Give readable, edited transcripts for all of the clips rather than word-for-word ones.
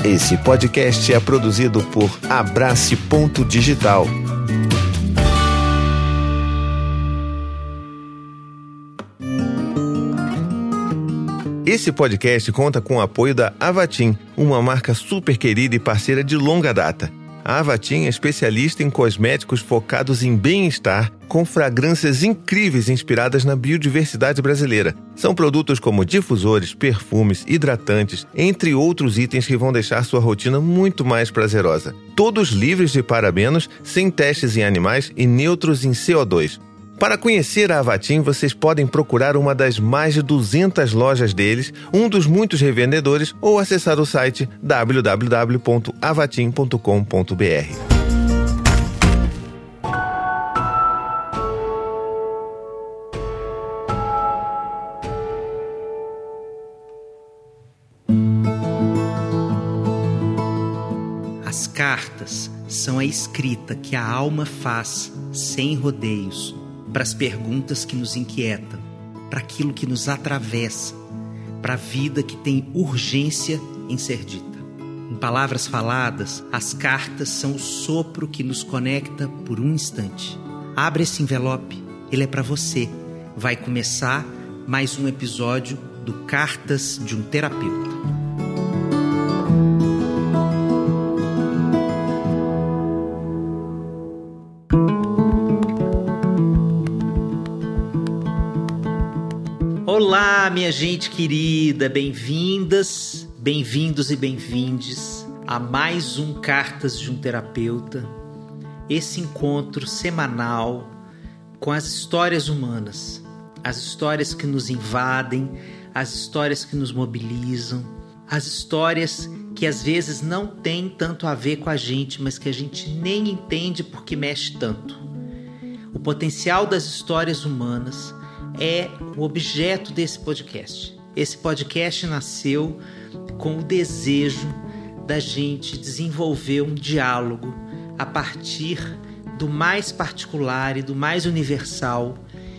Esse podcast é produzido por Abrace Ponto Digital. Esse podcast conta com o apoio da Avatim, uma marca super querida e parceira de longa data. A Avatim é especialista em cosméticos focados em bem-estar, com fragrâncias incríveis inspiradas na biodiversidade brasileira. São produtos como difusores, perfumes, hidratantes, entre outros itens que vão deixar sua rotina muito mais prazerosa. Todos livres de parabenos, sem testes em animais e neutros em CO2. Para conhecer a Avatim, vocês podem procurar uma das mais de 200 lojas deles, um dos muitos revendedores, ou acessar o site www.avatim.com.br. As cartas são a escrita que a alma faz sem rodeios, para as perguntas que nos inquietam, para aquilo que nos atravessa, para a vida que tem urgência em ser dita. Em palavras faladas, as cartas são o sopro que nos conecta por um instante. Abre esse envelope, ele é para você. Vai começar mais um episódio do Cartas de um Terapeuta. Olá, minha gente querida, bem-vindas, bem-vindos e bem-vindes a mais um Cartas de um Terapeuta, esse encontro semanal com as histórias humanas, as histórias que nos invadem, as histórias que nos mobilizam, as histórias que às vezes não têm tanto a ver com a gente, mas que a gente nem entende porque mexe tanto. O potencial das histórias humanas é o objeto desse podcast. Esse podcast nasceu com o desejo da gente desenvolver um diálogo a partir do mais particular e do mais universal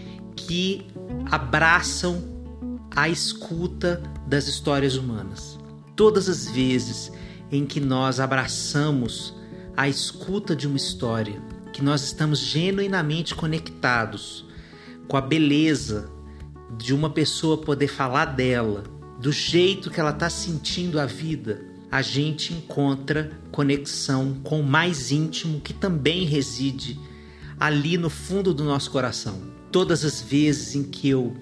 que abraçam a escuta das histórias humanas. Todas as vezes em que nós abraçamos a escuta de uma história, que nós estamos genuinamente conectados com a beleza de uma pessoa poder falar dela, do jeito que ela está sentindo a vida, a gente encontra conexão com o mais íntimo que também reside ali no fundo do nosso coração. Todas as vezes em que eu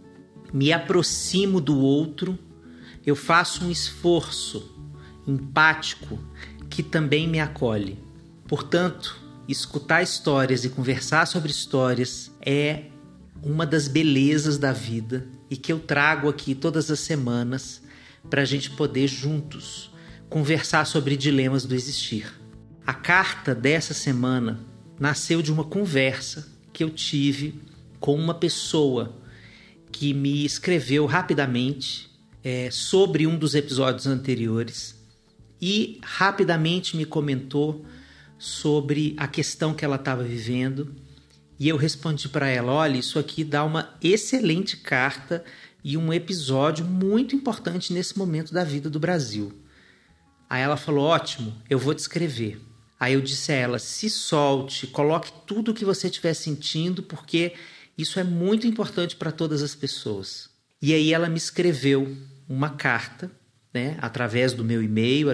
me aproximo do outro, eu faço um esforço empático que também me acolhe. Portanto, escutar histórias e conversar sobre histórias é uma das belezas da vida e que eu trago aqui todas as semanas para a gente poder juntos conversar sobre dilemas do existir. A carta dessa semana nasceu de uma conversa que eu tive com uma pessoa que me escreveu rapidamente sobre um dos episódios anteriores e rapidamente me comentou sobre a questão que ela estava vivendo. E eu respondi para ela, olha, isso aqui dá uma excelente carta e um episódio muito importante nesse momento da vida do Brasil. Aí ela falou, ótimo, eu vou te escrever. Aí eu disse a ela, se solte, coloque tudo o que você estiver sentindo, porque isso é muito importante para todas as pessoas. E aí ela me escreveu uma carta, através do meu e-mail,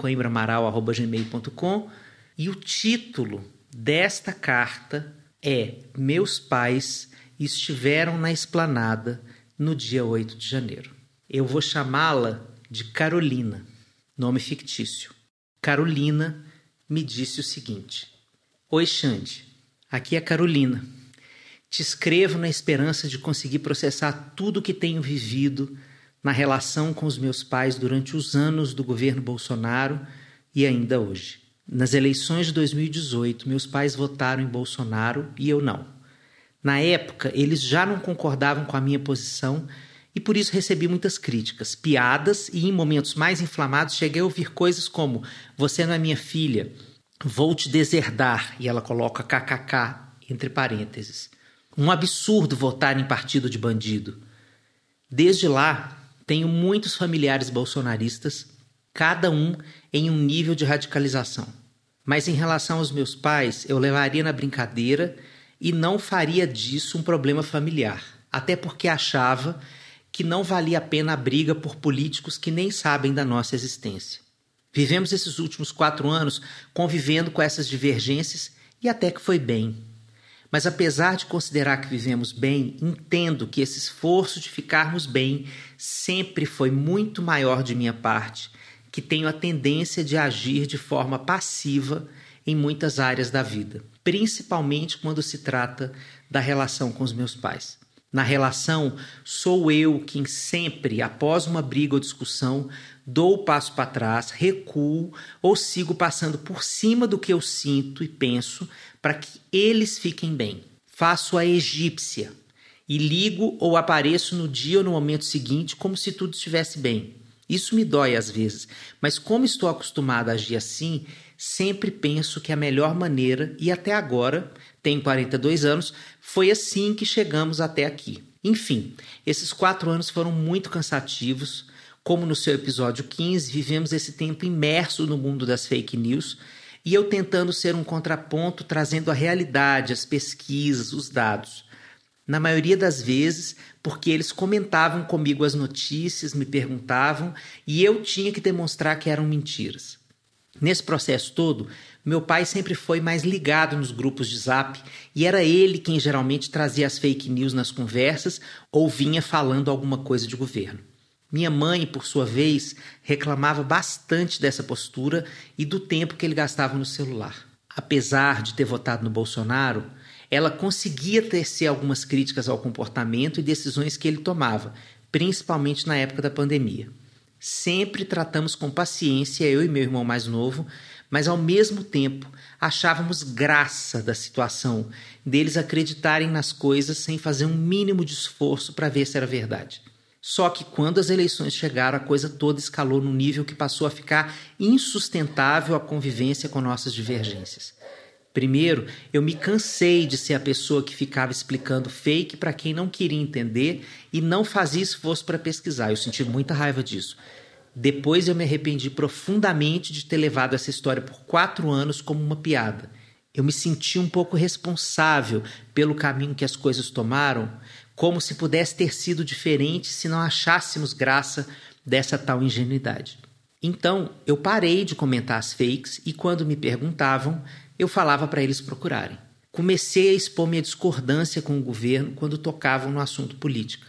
alexandrecoimbraamaral@gmail.com, e o título desta carta é Meus pais estiveram na esplanada no dia 8 de janeiro. Eu vou chamá-la de Carolina, nome fictício. Carolina me disse o seguinte: Oi, Xande, aqui é a Carolina. Te escrevo na esperança de conseguir processar tudo o que tenho vivido na relação com os meus pais durante os anos do governo Bolsonaro e ainda hoje. Nas eleições de 2018, meus pais votaram em Bolsonaro e eu não. Na época, eles já não concordavam com a minha posição e por isso recebi muitas críticas, piadas e em momentos mais inflamados cheguei a ouvir coisas como você não é minha filha, vou te deserdar, e ela coloca kkk entre parênteses. Um absurdo votar em partido de bandido. Desde lá, tenho muitos familiares bolsonaristas cada um em um nível de radicalização. Mas em relação aos meus pais, eu levaria na brincadeira e não faria disso um problema familiar, até porque achava que não valia a pena a briga por políticos que nem sabem da nossa existência. Vivemos esses últimos 4 anos convivendo com essas divergências e até que foi bem. Mas apesar de considerar que vivemos bem, entendo que esse esforço de ficarmos bem sempre foi muito maior de minha parte, que tenho a tendência de agir de forma passiva em muitas áreas da vida, principalmente quando se trata da relação com os meus pais. Na relação, sou eu quem sempre, após uma briga ou discussão, dou o passo para trás, recuo ou sigo passando por cima do que eu sinto e penso para que eles fiquem bem. Faço a egípcia e ligo ou apareço no dia ou no momento seguinte como se tudo estivesse bem. Isso me dói às vezes, mas como estou acostumada a agir assim, sempre penso que a melhor maneira, e até agora, tenho 42 anos, foi assim que chegamos até aqui. Enfim, esses 4 anos foram muito cansativos. Como no seu episódio 15, vivemos esse tempo imerso no mundo das fake news e eu tentando ser um contraponto, trazendo a realidade, as pesquisas, os dados. Na maioria das vezes, porque eles comentavam comigo as notícias, me perguntavam e eu tinha que demonstrar que eram mentiras. Nesse processo todo, meu pai sempre foi mais ligado nos grupos de Zap e era ele quem geralmente trazia as fake news nas conversas ou vinha falando alguma coisa de governo. Minha mãe, por sua vez, reclamava bastante dessa postura e do tempo que ele gastava no celular. Apesar de ter votado no Bolsonaro, ela conseguia tecer algumas críticas ao comportamento e decisões que ele tomava, principalmente na época da pandemia. Sempre tratamos com paciência, eu e meu irmão mais novo, mas ao mesmo tempo achávamos graça da situação deles acreditarem nas coisas sem fazer um mínimo de esforço para ver se era verdade. Só que quando as eleições chegaram, a coisa toda escalou num nível que passou a ficar insustentável a convivência com nossas divergências. Primeiro, eu me cansei de ser a pessoa que ficava explicando fake para quem não queria entender e não fazia esforço para pesquisar. Eu senti muita raiva disso. Depois eu me arrependi profundamente de ter levado essa história por 4 anos como uma piada. Eu me senti um pouco responsável pelo caminho que as coisas tomaram, como se pudesse ter sido diferente se não achássemos graça dessa tal ingenuidade. Então, eu parei de comentar as fakes e quando me perguntavam, eu falava para eles procurarem. Comecei a expor minha discordância com o governo quando tocavam no assunto política.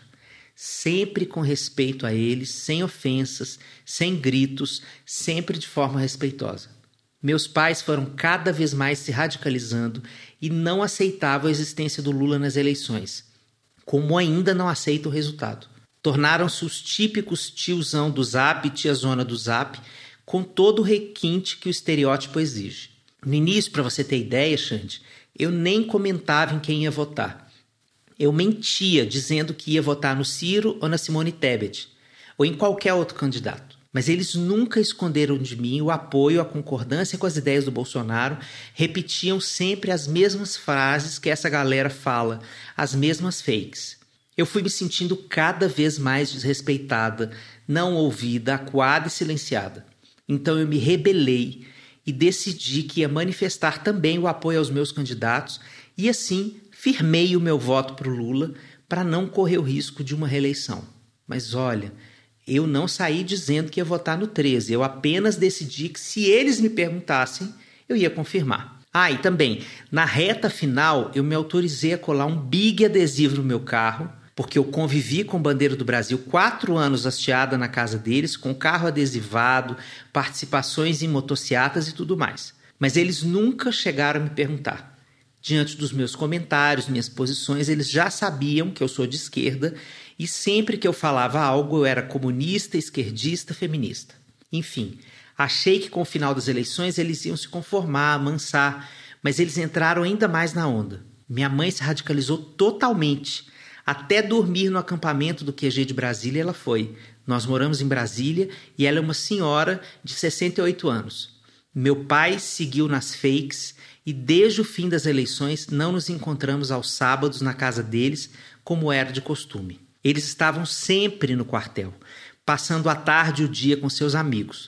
Sempre com respeito a eles, sem ofensas, sem gritos, sempre de forma respeitosa. Meus pais foram cada vez mais se radicalizando e não aceitavam a existência do Lula nas eleições, como ainda não aceitam o resultado. Tornaram-se os típicos tiozão do Zap e tiazona do Zap, com todo o requinte que o estereótipo exige. No início, para você ter ideia, Xande, eu nem comentava em quem ia votar. Eu mentia dizendo que ia votar no Ciro ou na Simone Tebet, ou em qualquer outro candidato. Mas eles nunca esconderam de mim o apoio, a concordância com as ideias do Bolsonaro, repetiam sempre as mesmas frases que essa galera fala, as mesmas fakes. Eu fui me sentindo cada vez mais desrespeitada, não ouvida, acuada e silenciada. Então eu me rebelei e decidi que ia manifestar também o apoio aos meus candidatos e assim firmei o meu voto para o Lula para não correr o risco de uma reeleição. Mas olha, eu não saí dizendo que ia votar no 13, eu apenas decidi que se eles me perguntassem, eu ia confirmar. E também, na reta final, eu me autorizei a colar um big adesivo no meu carro, porque eu convivi com bandeira do Brasil 4 anos hasteada na casa deles, com carro adesivado, participações em motocicletas e tudo mais. Mas eles nunca chegaram a me perguntar. Diante dos meus comentários, minhas posições, eles já sabiam que eu sou de esquerda e sempre que eu falava algo eu era comunista, esquerdista, feminista. Enfim, achei que com o final das eleições eles iam se conformar, amansar, mas eles entraram ainda mais na onda. Minha mãe se radicalizou totalmente. Até dormir no acampamento do QG de Brasília ela foi. Nós moramos em Brasília e ela é uma senhora de 68 anos. Meu pai seguiu nas fakes e desde o fim das eleições não nos encontramos aos sábados na casa deles como era de costume. Eles estavam sempre no quartel, passando a tarde e o dia com seus amigos.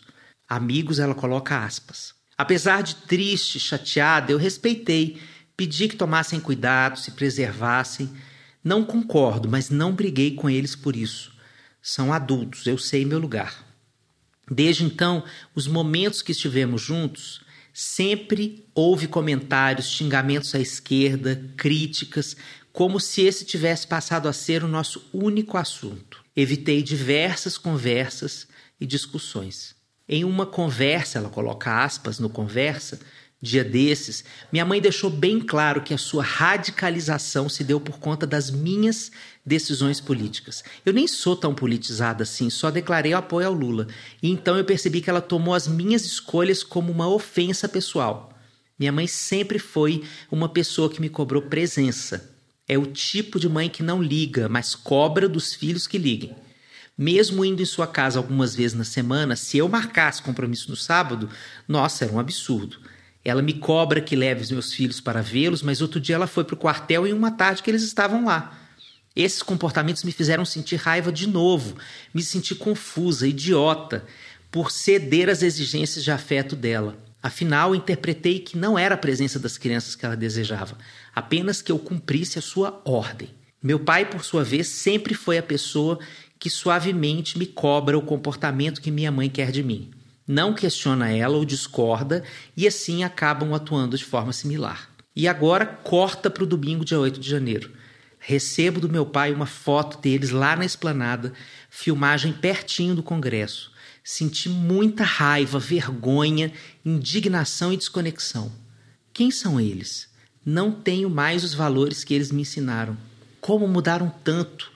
Amigos, ela coloca aspas. Apesar de triste, chateada, eu respeitei, pedi que tomassem cuidado, se preservassem. Não concordo, mas não briguei com eles por isso. São adultos, eu sei meu lugar. Desde então, os momentos que estivemos juntos, sempre houve comentários, xingamentos à esquerda, críticas, como se esse tivesse passado a ser o nosso único assunto. Evitei diversas conversas e discussões. Em uma conversa, ela coloca aspas no conversa, dia desses, minha mãe deixou bem claro que a sua radicalização se deu por conta das minhas decisões políticas. Eu nem sou tão politizada assim, só declarei o apoio ao Lula. E então eu percebi que ela tomou as minhas escolhas como uma ofensa pessoal. Minha mãe sempre foi uma pessoa que me cobrou presença. É o tipo de mãe que não liga, mas cobra dos filhos que liguem. Mesmo indo em sua casa algumas vezes na semana, se eu marcasse compromisso no sábado, nossa, era um absurdo. Ela me cobra que leve os meus filhos para vê-los, mas outro dia ela foi para o quartel em uma tarde que eles estavam lá. Esses comportamentos me fizeram sentir raiva de novo, me senti confusa, idiota, por ceder às exigências de afeto dela. Afinal, interpretei que não era a presença das crianças que ela desejava, apenas que eu cumprisse a sua ordem. Meu pai, por sua vez, sempre foi a pessoa que suavemente me cobra o comportamento que minha mãe quer de mim. Não questiona ela ou discorda e assim acabam atuando de forma similar. E agora corta para o domingo, dia 8 de janeiro. Recebo do meu pai uma foto deles lá na esplanada, filmagem pertinho do Congresso. Senti muita raiva, vergonha, indignação e desconexão. Quem são eles? Não tenho mais os valores que eles me ensinaram. Como mudaram tanto?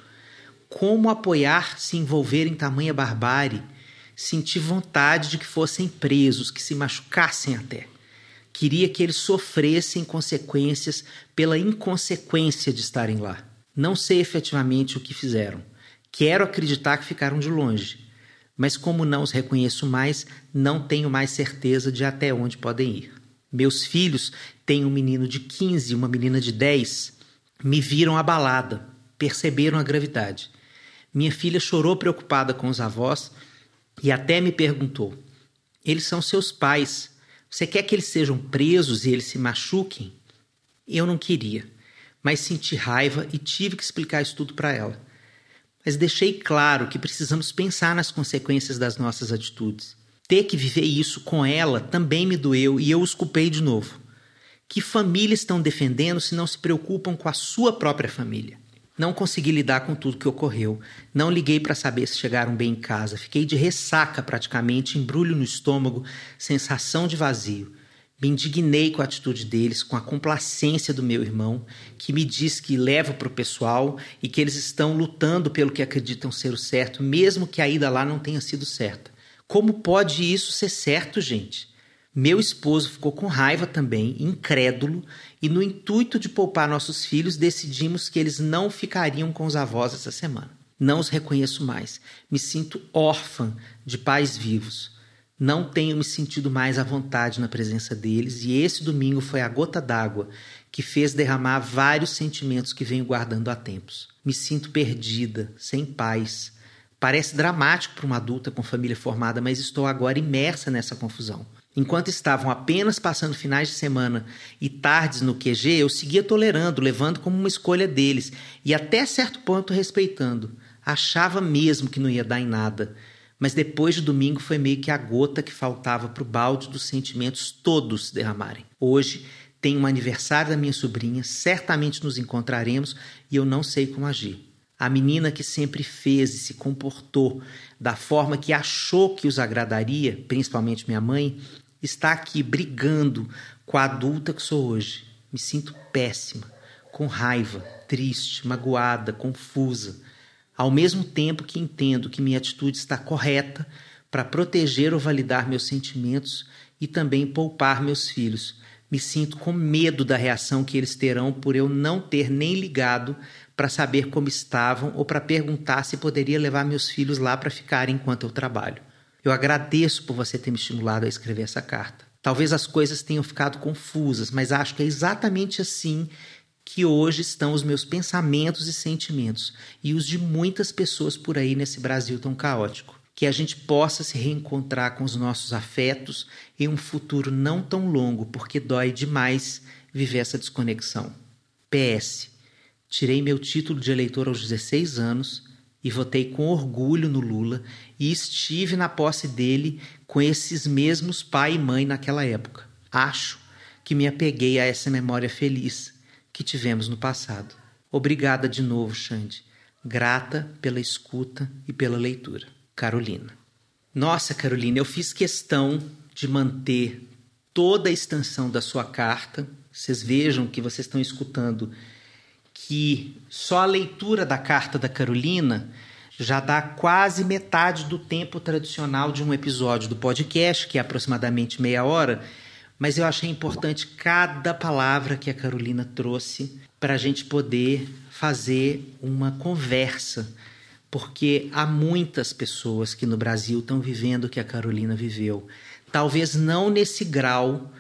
Como apoiar se envolver em tamanha barbárie? Senti vontade de que fossem presos, que se machucassem até. Queria que eles sofressem consequências pela inconsequência de estarem lá. Não sei efetivamente o que fizeram. Quero acreditar que ficaram de longe. Mas como não os reconheço mais, não tenho mais certeza de até onde podem ir. Meus filhos, têm um menino de 15 e uma menina de 10, me viram abalada, perceberam a gravidade. Minha filha chorou preocupada com os avós e até me perguntou: eles são seus pais, você quer que eles sejam presos e eles se machuquem? Eu não queria, mas senti raiva e tive que explicar isso tudo para ela. Mas deixei claro que precisamos pensar nas consequências das nossas atitudes. Ter que viver isso com ela também me doeu e eu os culpei de novo. Que família estão defendendo se não se preocupam com a sua própria família? Não consegui lidar com tudo que ocorreu. Não liguei para saber se chegaram bem em casa. Fiquei de ressaca praticamente, embrulho no estômago, sensação de vazio. Me indignei com a atitude deles, com a complacência do meu irmão, que me diz que leva para o pessoal e que eles estão lutando pelo que acreditam ser o certo, mesmo que a ida lá não tenha sido certa. Como pode isso ser certo, gente? Meu esposo ficou com raiva também, incrédulo, e no intuito de poupar nossos filhos, decidimos que eles não ficariam com os avós essa semana. Não os reconheço mais. Me sinto órfã de pais vivos. Não tenho me sentido mais à vontade na presença deles e esse domingo foi a gota d'água que fez derramar vários sentimentos que venho guardando há tempos. Me sinto perdida, sem paz. Parece dramático para uma adulta com família formada, mas estou agora imersa nessa confusão. Enquanto estavam apenas passando finais de semana e tardes no QG, eu seguia tolerando, levando como uma escolha deles e até certo ponto respeitando. Achava mesmo que não ia dar em nada. Mas depois de domingo foi meio que a gota que faltava para o balde dos sentimentos todos se derramarem. Hoje tem um aniversário da minha sobrinha, certamente nos encontraremos e eu não sei como agir. A menina que sempre fez e se comportou da forma que achou que os agradaria, principalmente minha mãe, está aqui brigando com a adulta que sou hoje. Me sinto péssima, com raiva, triste, magoada, confusa. Ao mesmo tempo que entendo que minha atitude está correta para proteger ou validar meus sentimentos e também poupar meus filhos. Me sinto com medo da reação que eles terão por eu não ter nem ligado para saber como estavam ou para perguntar se poderia levar meus filhos lá para ficarem enquanto eu trabalho. Eu agradeço por você ter me estimulado a escrever essa carta. Talvez as coisas tenham ficado confusas, mas acho que é exatamente assim que hoje estão os meus pensamentos e sentimentos e os de muitas pessoas por aí nesse Brasil tão caótico. que a gente possa se reencontrar com os nossos afetos em um futuro não tão longo, porque dói demais viver essa desconexão. PS. Tirei meu título de eleitor aos 16 anos e votei com orgulho no Lula e estive na posse dele com esses mesmos pai e mãe naquela época. Acho que me apeguei a essa memória feliz que tivemos no passado. Obrigada de novo, Xande. Grata pela escuta e pela leitura. Carolina. Nossa, Carolina, eu fiz questão de manter toda a extensão da sua carta. Vocês vejam que vocês estão escutando que só a leitura da carta da Carolina já dá quase metade do tempo tradicional de um episódio do podcast, que é aproximadamente meia hora, mas eu achei importante cada palavra que a Carolina trouxe para a gente poder fazer uma conversa, porque há muitas pessoas que no Brasil estão vivendo o que a Carolina viveu. Talvez não nesse grau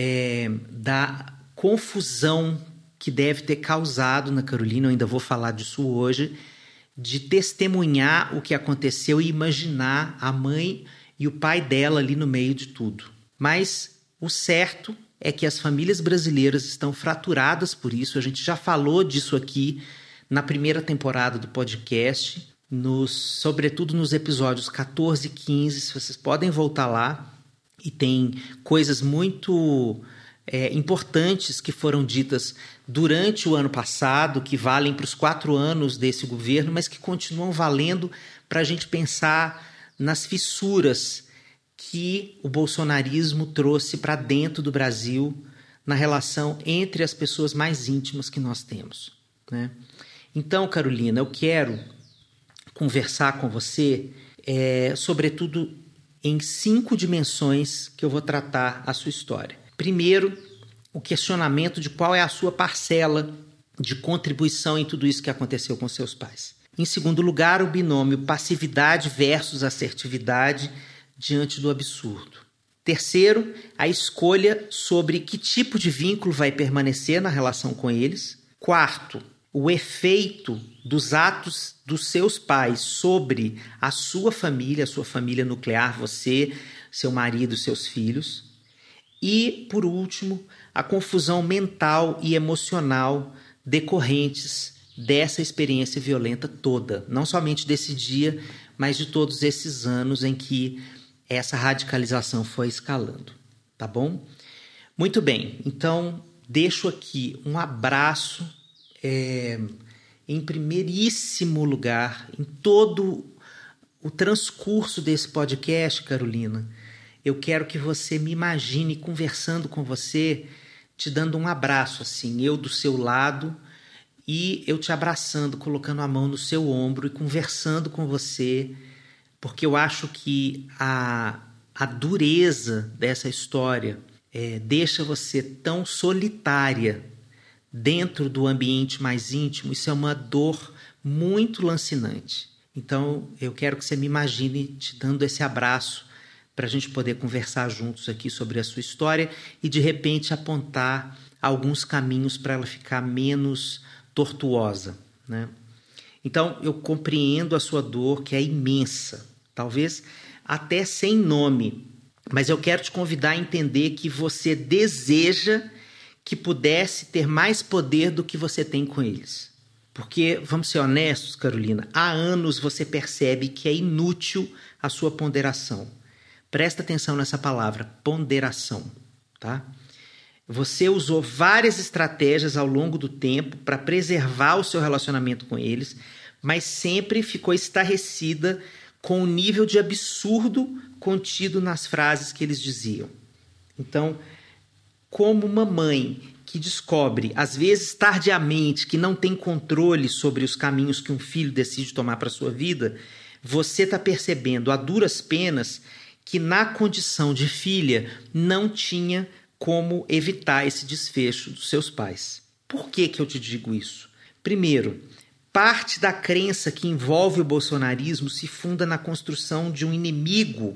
da confusão que deve ter causado na Carolina, eu ainda vou falar disso hoje, de testemunhar o que aconteceu e imaginar a mãe e o pai dela ali no meio de tudo. Mas o certo é que as famílias brasileiras estão fraturadas por isso. A gente já falou disso aqui na primeira temporada do podcast, sobretudo nos episódios 14 e 15. Vocês podem voltar lá e tem coisas muito importantes que foram ditas durante o ano passado, que valem para os 4 anos desse governo, mas que continuam valendo para a gente pensar nas fissuras que o bolsonarismo trouxe para dentro do Brasil na relação entre as pessoas mais íntimas que nós temos, né? Então, Carolina, eu quero conversar com você, sobretudo em 5 dimensões que eu vou tratar a sua história. Primeiro, o questionamento de qual é a sua parcela de contribuição em tudo isso que aconteceu com seus pais. Em segundo lugar, o binômio passividade versus assertividade diante do absurdo. Terceiro, a escolha sobre que tipo de vínculo vai permanecer na relação com eles. Quarto, o efeito dos atos dos seus pais sobre a sua família nuclear, você, seu marido, seus filhos. E, por último, a confusão mental e emocional decorrentes dessa experiência violenta toda. Não somente desse dia, mas de todos esses anos em que essa radicalização foi escalando. Tá bom? Muito bem. Então, deixo aqui um abraço em primeiríssimo lugar, em todo o transcurso desse podcast, Carolina. Eu quero que você me imagine conversando com você, te dando um abraço, assim, eu do seu lado e eu te abraçando, colocando a mão no seu ombro e conversando com você, porque eu acho que a dureza dessa história deixa você tão solitária dentro do ambiente mais íntimo. Isso é uma dor muito lancinante. Então, eu quero que você me imagine te dando esse abraço para a gente poder conversar juntos aqui sobre a sua história e, de repente, apontar alguns caminhos para ela ficar menos tortuosa, né? Então, eu compreendo a sua dor, que é imensa, talvez até sem nome, mas eu quero te convidar a entender que você deseja que pudesse ter mais poder do que você tem com eles. Porque, vamos ser honestos, Carolina, há anos você percebe que é inútil a sua ponderação. Presta atenção nessa palavra, ponderação, tá? Você usou várias estratégias ao longo do tempo para preservar o seu relacionamento com eles, mas sempre ficou estarrecida com o nível de absurdo contido nas frases que eles diziam. Então, como uma mãe que descobre, às vezes tardiamente, que não tem controle sobre os caminhos que um filho decide tomar para a sua vida, você está percebendo a duras penas que na condição de filha não tinha como evitar esse desfecho dos seus pais. Por que eu te digo isso? Primeiro, parte da crença que envolve o bolsonarismo se funda na construção de um inimigo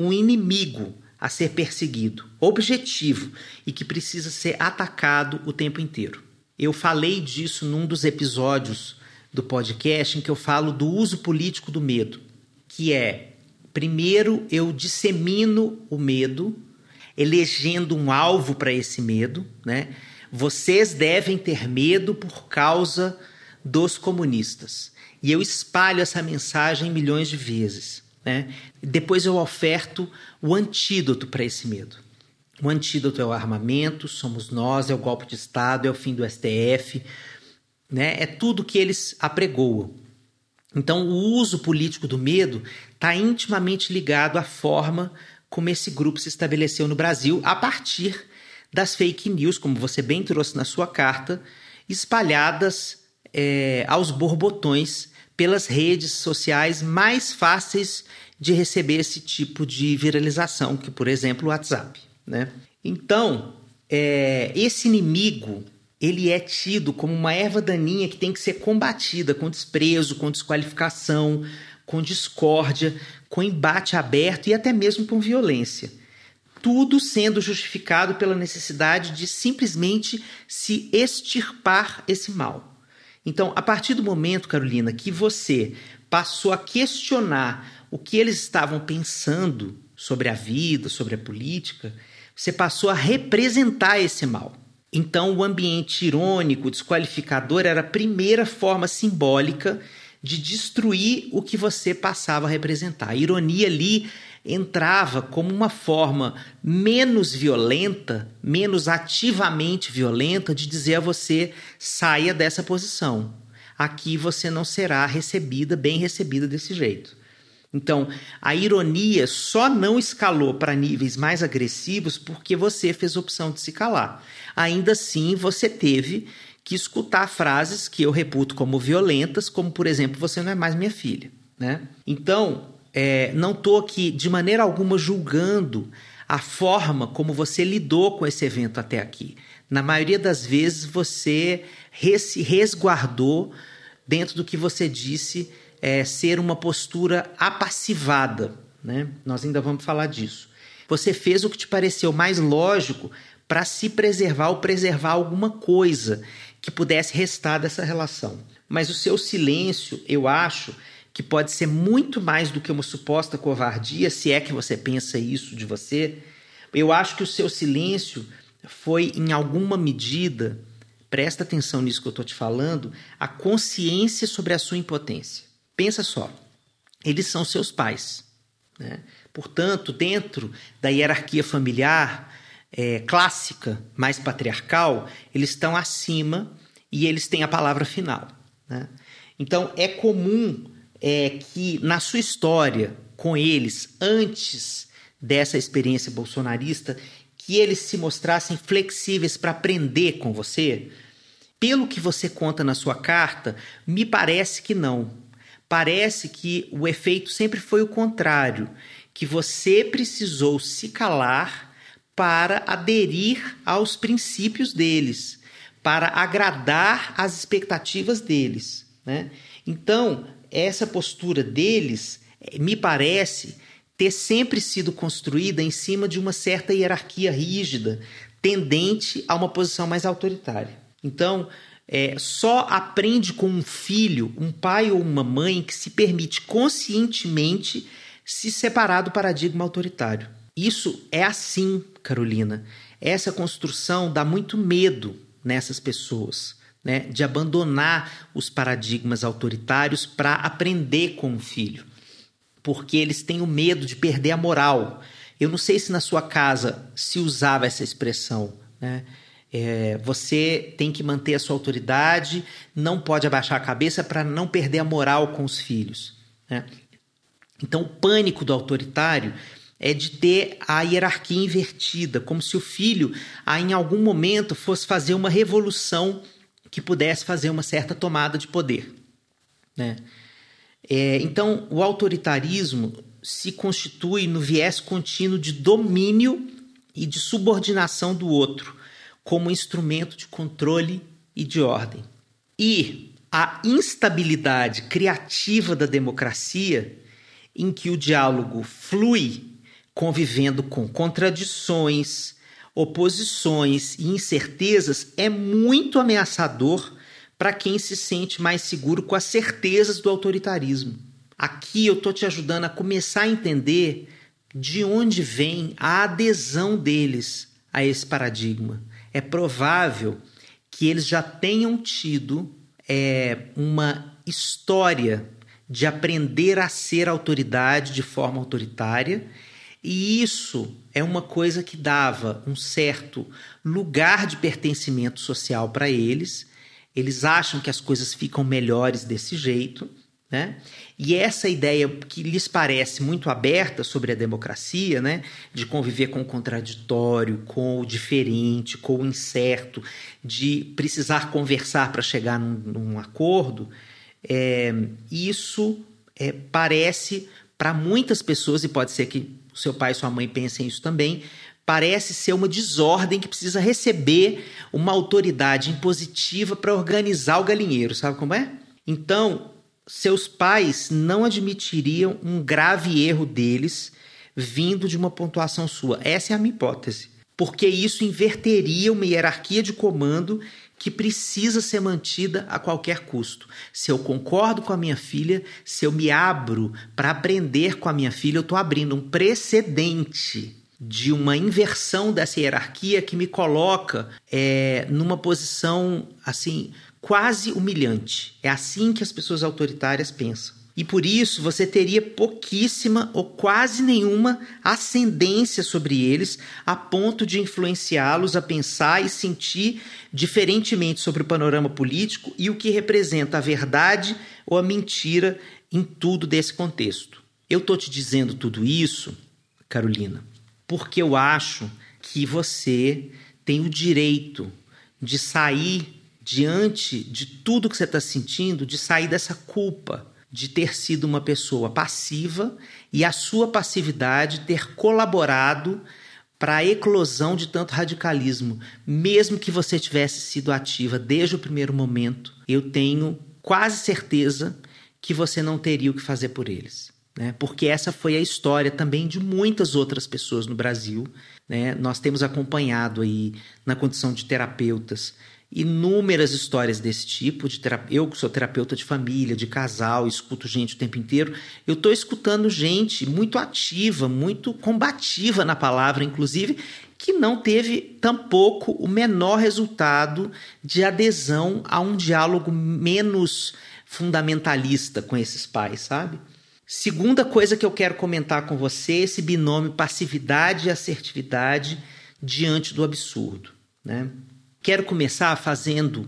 a ser perseguido, objetivo e que precisa ser atacado o tempo inteiro. Eu falei disso num dos episódios do podcast em que eu falo do uso político do medo, que é Primeiro, eu dissemino o medo, elegendo um alvo para esse medo, né? Vocês devem ter medo por causa dos comunistas. E eu espalho essa mensagem milhões de vezes, né? Depois eu oferto o antídoto para esse medo. O antídoto é o armamento, somos nós, é o golpe de Estado, é o fim do STF, né? É tudo que eles apregoam. Então, o uso político do medo está intimamente ligado à forma como esse grupo se estabeleceu no Brasil a partir das fake news, como você bem trouxe na sua carta, espalhadas aos borbotões pelas redes sociais mais fáceis de receber esse tipo de viralização, que, por exemplo, o WhatsApp, né? Então, esse inimigo, ele é tido como uma erva daninha que tem que ser combatida com desprezo, com desqualificação, com discórdia, com embate aberto e até mesmo com violência. Tudo sendo justificado pela necessidade de simplesmente se extirpar esse mal. Então, a partir do momento, Carolina, que você passou a questionar o que eles estavam pensando sobre a vida, sobre a política, você passou a representar esse mal. Então, o ambiente irônico, desqualificador, era a primeira forma simbólica de destruir o que você passava a representar. A ironia ali entrava como uma forma menos violenta, menos ativamente violenta, de dizer a você: saia dessa posição. Aqui você não será bem recebida desse jeito. Então, a ironia só não escalou para níveis mais agressivos porque você fez a opção de se calar. Ainda assim, você teve que escutar frases que eu reputo como violentas, como, por exemplo, você não é mais minha filha, né? Então, não estou aqui de maneira alguma julgando a forma como você lidou com esse evento até aqui. Na maioria das vezes, você se resguardou dentro do que você disse ser uma postura apassivada, né? Nós ainda vamos falar disso. Você fez o que te pareceu mais lógico para se preservar ou preservar alguma coisa que pudesse restar dessa relação. Mas o seu silêncio, eu acho, que pode ser muito mais do que uma suposta covardia, se é que você pensa isso de você. Eu acho que o seu silêncio foi, em alguma medida, presta atenção nisso que eu estou te falando, a consciência sobre a sua impotência. Pensa só, eles são seus pais, né? Portanto, dentro da hierarquia familiar clássica, mais patriarcal, eles estão acima e eles têm a palavra final, né? Então, é comum que na sua história com eles, antes dessa experiência bolsonarista, que eles se mostrassem flexíveis para aprender com você. Pelo que você conta na sua carta, me parece que não. Parece que o efeito sempre foi o contrário, que você precisou se calar para aderir aos princípios deles, para agradar às expectativas deles, né? Então, essa postura deles me parece ter sempre sido construída em cima de uma certa hierarquia rígida, tendente a uma posição mais autoritária. Então, só aprende com um filho, um pai ou uma mãe que se permite conscientemente se separar do paradigma autoritário. Isso é assim, Carolina. Essa construção dá muito medo nessas pessoas, né, de abandonar os paradigmas autoritários para aprender com o filho, porque eles têm o medo de perder a moral. Eu não sei se na sua casa se usava essa expressão, né? Você tem que manter a sua autoridade, não pode abaixar a cabeça para não perder a moral com os filhos, né? Então, o pânico do autoritário é de ter a hierarquia invertida, como se o filho, em algum momento, fosse fazer uma revolução que pudesse fazer uma certa tomada de poder, né? Então, o autoritarismo se constitui no viés contínuo de domínio e de subordinação do outro, como instrumento de controle e de ordem. E a instabilidade criativa da democracia, em que o diálogo flui convivendo com contradições, oposições e incertezas, é muito ameaçador para quem se sente mais seguro com as certezas do autoritarismo. Aqui eu estou te ajudando a começar a entender de onde vem a adesão deles a esse paradigma. É provável que eles já tenham tido uma história de aprender a ser autoridade de forma autoritária, e isso é uma coisa que dava um certo lugar de pertencimento social para eles. Eles acham que as coisas ficam melhores desse jeito, né? E essa ideia que lhes parece muito aberta sobre a democracia, né? De conviver com o contraditório, com o diferente, com o incerto, de precisar conversar para chegar num acordo, isso parece para muitas pessoas, e pode ser que o seu pai e sua mãe pensem isso também, parece ser uma desordem que precisa receber uma autoridade impositiva para organizar o galinheiro, sabe como é? Então, seus pais não admitiriam um grave erro deles vindo de uma pontuação sua. Essa é a minha hipótese. Porque isso inverteria uma hierarquia de comando que precisa ser mantida a qualquer custo. Se eu concordo com a minha filha, se eu me abro para aprender com a minha filha, eu estou abrindo um precedente de uma inversão dessa hierarquia que me coloca numa posição assim quase humilhante. É assim que as pessoas autoritárias pensam. E por isso você teria pouquíssima ou quase nenhuma ascendência sobre eles, a ponto de influenciá-los a pensar e sentir diferentemente sobre o panorama político e o que representa a verdade ou a mentira em tudo desse contexto. Eu estou te dizendo tudo isso, Carolina, porque eu acho que você tem o direito de sair diante de tudo que você está sentindo, de sair dessa culpa de ter sido uma pessoa passiva e a sua passividade ter colaborado para a eclosão de tanto radicalismo. Mesmo que você tivesse sido ativa desde o primeiro momento, eu tenho quase certeza que você não teria o que fazer por eles, né? Porque essa foi a história também de muitas outras pessoas no Brasil, né? Nós temos acompanhado aí, na condição de terapeutas, inúmeras histórias desse tipo. Eu que sou terapeuta de família, de casal, escuto gente o tempo inteiro. Eu estou escutando gente muito ativa, muito combativa na palavra, inclusive, que não teve tampouco o menor resultado de adesão a um diálogo menos fundamentalista com esses pais, sabe? Segunda coisa que eu quero comentar com você, esse binômio passividade e assertividade diante do absurdo, né? Quero começar fazendo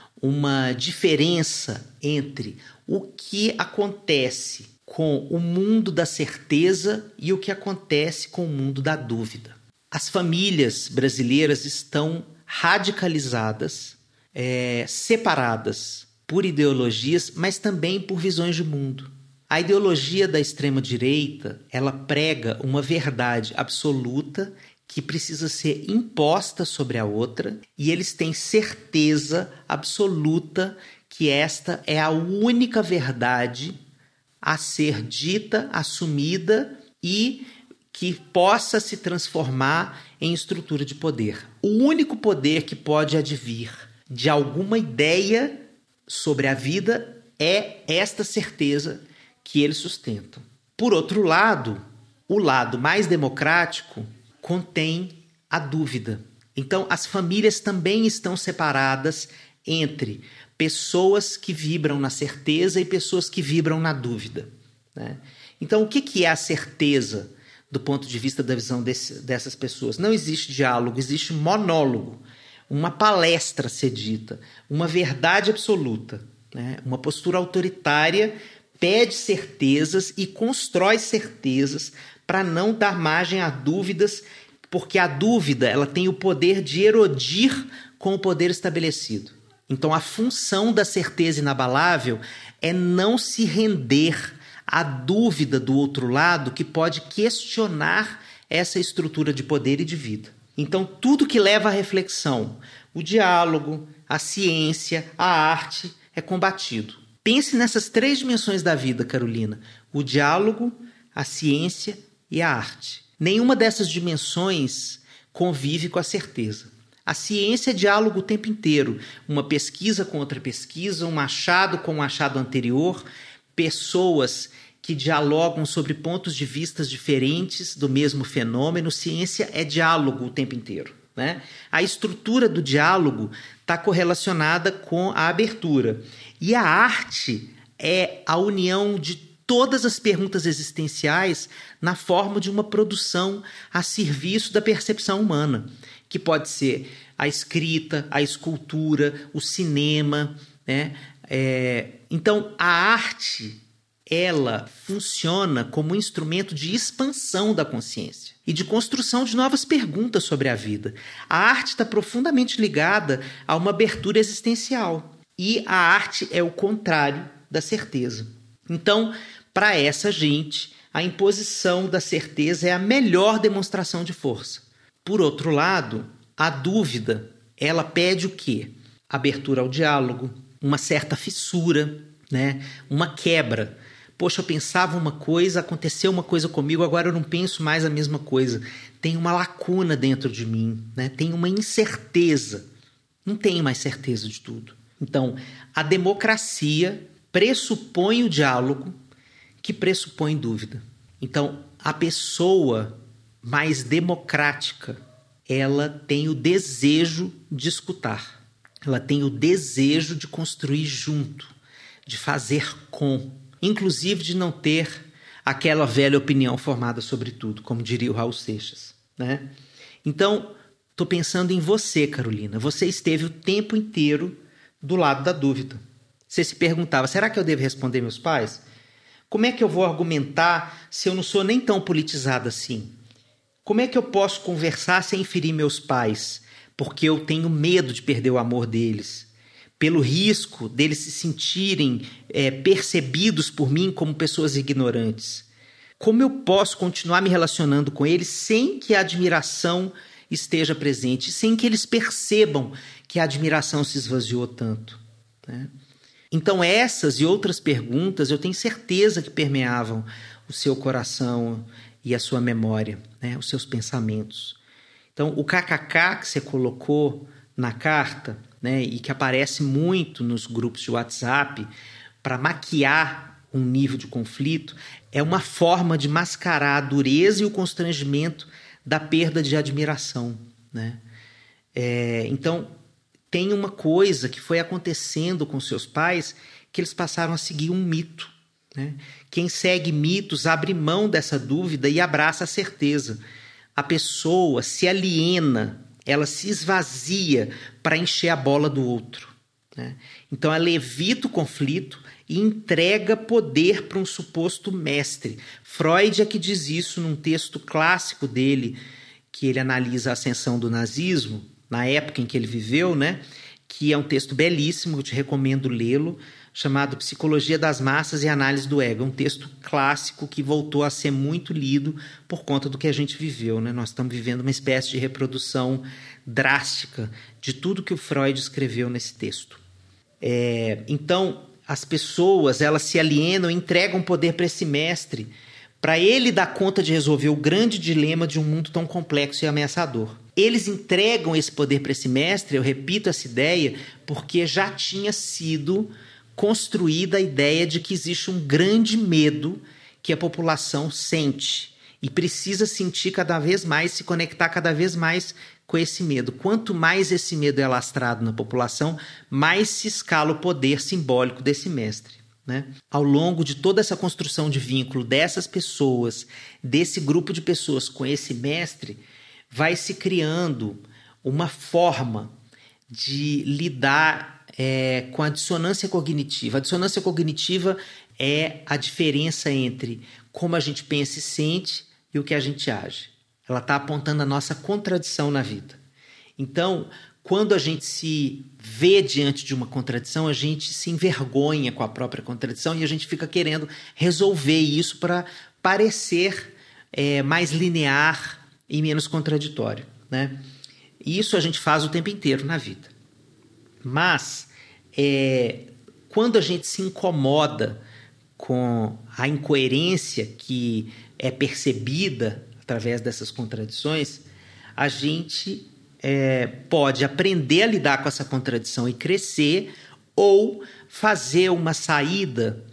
uma diferença entre o que acontece com o mundo da certeza e o que acontece com o mundo da dúvida. As famílias brasileiras estão radicalizadas, separadas por ideologias, mas também por visões de mundo. A ideologia da extrema-direita, ela prega uma verdade absoluta que precisa ser imposta sobre a outra, e eles têm certeza absoluta que esta é a única verdade a ser dita, assumida e que possa se transformar em estrutura de poder. O único poder que pode advir de alguma ideia sobre a vida é esta certeza que eles sustentam. Por outro lado, o lado mais democrático contém a dúvida. Então, as famílias também estão separadas entre pessoas que vibram na certeza e pessoas que vibram na dúvida, né? Então, o que é a certeza do ponto de vista da visão dessas pessoas? Não existe diálogo, existe monólogo, uma palestra a ser dita, uma verdade absoluta, né? Uma postura autoritária pede certezas e constrói certezas para não dar margem a dúvidas, porque a dúvida ela tem o poder de erodir com o poder estabelecido. Então, a função da certeza inabalável é não se render à dúvida do outro lado que pode questionar essa estrutura de poder e de vida. Então, tudo que leva à reflexão, o diálogo, a ciência, a arte, é combatido. Pense nessas três dimensões da vida, Carolina: o diálogo, a ciência e a arte. Nenhuma dessas dimensões convive com a certeza. A ciência é diálogo o tempo inteiro. Uma pesquisa com outra pesquisa, um achado com um achado anterior, pessoas que dialogam sobre pontos de vista diferentes do mesmo fenômeno. Ciência é diálogo o tempo inteiro, né? A estrutura do diálogo está correlacionada com a abertura. E a arte é a união de todas as perguntas existenciais na forma de uma produção a serviço da percepção humana, que pode ser a escrita, a escultura, o cinema, né? Então, a arte, ela funciona como um instrumento de expansão da consciência e de construção de novas perguntas sobre a vida. A arte está profundamente ligada a uma abertura existencial. E a arte é o contrário da certeza. Então, para essa gente, a imposição da certeza é a melhor demonstração de força. Por outro lado, a dúvida, ela pede o quê? Abertura ao diálogo, uma certa fissura, né? Uma quebra. Poxa, eu pensava uma coisa, aconteceu uma coisa comigo, agora eu não penso mais a mesma coisa. Tem uma lacuna dentro de mim, né? Tem uma incerteza. Não tenho mais certeza de tudo. Então, a democracia pressupõe o diálogo, que pressupõe dúvida. Então, a pessoa mais democrática, ela tem o desejo de escutar. Ela tem o desejo de construir junto, de fazer com. Inclusive de não ter aquela velha opinião formada sobre tudo, como diria o Raul Seixas, né? Então, estou pensando em você, Carolina. Você esteve o tempo inteiro do lado da dúvida. Você se perguntava, será que eu devo responder meus pais? Como é que eu vou argumentar se eu não sou nem tão politizada assim? Como é que eu posso conversar sem ferir meus pais? Porque eu tenho medo de perder o amor deles. Pelo risco deles se sentirem percebidos por mim como pessoas ignorantes. Como eu posso continuar me relacionando com eles sem que a admiração esteja presente, sem que eles percebam que a admiração se esvaziou tanto, né? Então essas e outras perguntas eu tenho certeza que permeavam o seu coração e a sua memória, né? Os seus pensamentos. Então o kkk que você colocou na carta, né, e que aparece muito nos grupos de WhatsApp para maquiar um nível de conflito, é uma forma de mascarar a dureza e o constrangimento da perda de admiração, né? Então, tem uma coisa que foi acontecendo com seus pais que eles passaram a seguir um mito, né? Quem segue mitos abre mão dessa dúvida e abraça a certeza. A pessoa se aliena, ela se esvazia para encher a bola do outro, né? Então ela evita o conflito e entrega poder para um suposto mestre. Freud é que diz isso num texto clássico dele, que ele analisa a ascensão do nazismo, na época em que ele viveu, né? Que é um texto belíssimo, eu te recomendo lê-lo, chamado Psicologia das Massas e Análise do Ego. É um texto clássico que voltou a ser muito lido por conta do que a gente viveu, né? Nós estamos vivendo uma espécie de reprodução drástica de tudo que o Freud escreveu nesse texto. Então, as pessoas, elas se alienam e entregam poder para esse mestre, para ele dar conta de resolver o grande dilema de um mundo tão complexo e ameaçador. Eles entregam esse poder para esse mestre, eu repito essa ideia, porque já tinha sido construída a ideia de que existe um grande medo que a população sente e precisa sentir cada vez mais, se conectar cada vez mais com esse medo. Quanto mais esse medo é alastrado na população, mais se escala o poder simbólico desse mestre, né? Ao longo de toda essa construção de vínculo dessas pessoas, desse grupo de pessoas com esse mestre, vai se criando uma forma de lidar com a dissonância cognitiva. A dissonância cognitiva é a diferença entre como a gente pensa e sente e o que a gente age. Ela está apontando a nossa contradição na vida. Então, quando a gente se vê diante de uma contradição, a gente se envergonha com a própria contradição e a gente fica querendo resolver isso para parecer mais linear e menos contraditório, né? Isso a gente faz o tempo inteiro na vida. Mas, quando a gente se incomoda com a incoerência que é percebida através dessas contradições, a gente pode aprender a lidar com essa contradição e crescer, ou fazer uma saída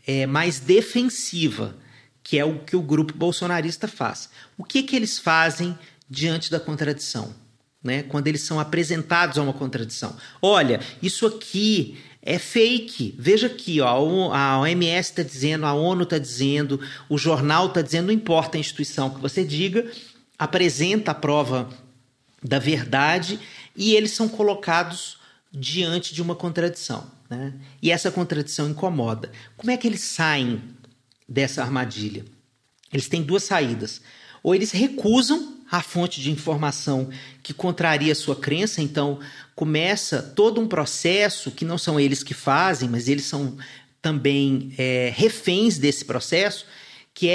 mais defensiva, que é o que o grupo bolsonarista faz. O que eles fazem diante da contradição? Né? Quando eles são apresentados a uma contradição. Olha, isso aqui é fake. Veja aqui, ó, a OMS está dizendo, a ONU está dizendo, o jornal está dizendo, não importa a instituição que você diga, apresenta a prova da verdade e eles são colocados diante de uma contradição. Né? E essa contradição incomoda. Como é que eles saem dessa armadilha? Eles têm duas saídas. Ou eles recusam a fonte de informação que contraria a sua crença, então começa todo um processo que não são eles que fazem, mas eles são também reféns desse processo, que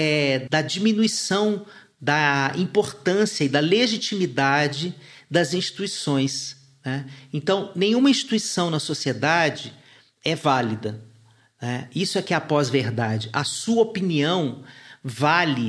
é da diminuição da importância e da legitimidade das instituições. Né? Então, nenhuma instituição na sociedade é válida. Né? Isso é que é a pós-verdade. A sua opinião vale